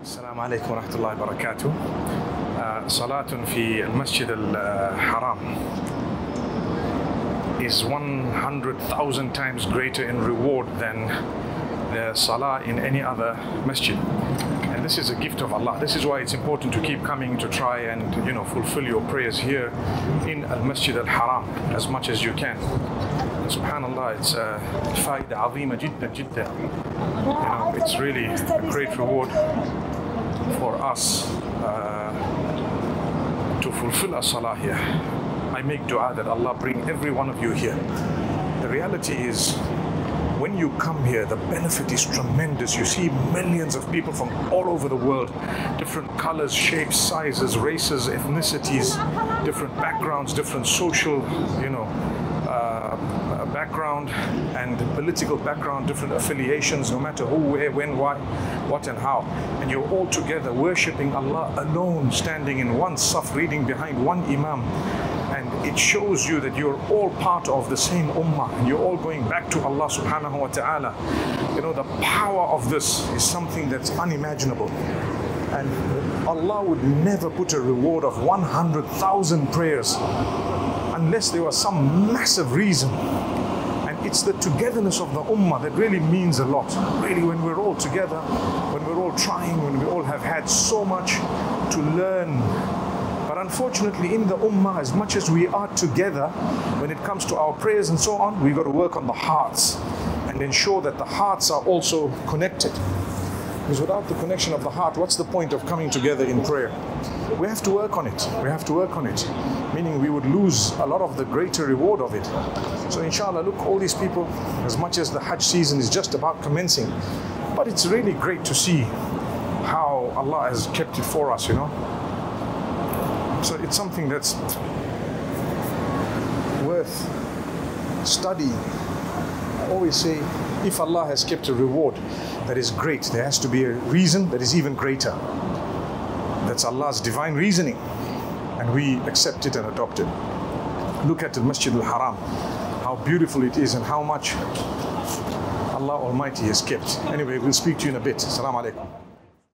السلام عليكم ورحمة الله وبركاته. صلاة في المسجد الحرام is 100,000 times greater in reward than the salah in any other masjid. And this is a gift of Allah. This is why it's important to keep coming to try and fulfill your prayers here in Al-Masjid Al-Haram as much as you can. Subhanallah, it's faida azima jiddan jiddan. It's really a great reward for us to fulfill our salah here. I make dua that Allah bring every one of you here. The reality is, when you come here, the benefit is tremendous. You see millions of people from all over the world, different colors, shapes, sizes, races, ethnicities, different backgrounds, different social, background and political background, different affiliations, no matter who, where, when, why, what and how. And you're all together worshipping Allah alone, standing in one saf, reading behind one imam. And it shows you that you're all part of the same ummah and you're all going back to Allah subhanahu wa ta'ala. The power of this is something that's unimaginable. And Allah would never put a reward of 100,000 prayers unless there was some massive reason. And it's the togetherness of the ummah that really means a lot. Really, when we're all together, when we're all trying, when we all have had so much to learn. But unfortunately, in the ummah, as much as we are together, when it comes to our prayers and so on, we've got to work on the hearts and ensure that the hearts are also connected. Because without the connection of the heart, what's the point of coming together in prayer? We have to work on it. We have to work on it. Meaning we would lose a lot of the greater reward of it. So inshallah, look, all these people, as much as the Hajj season is just about commencing, but it's really great to see how Allah has kept it for us, So it's something that's worth studying. I always say, if Allah has kept a reward that is great, there has to be a reason that is even greater. That's Allah's divine reasoning, and we accept it and adopt it. Look at the Masjid Al-Haram, how beautiful it is and how much Allah Almighty has kept. Anyway, we'll speak to you in a bit. Assalamu alaikum.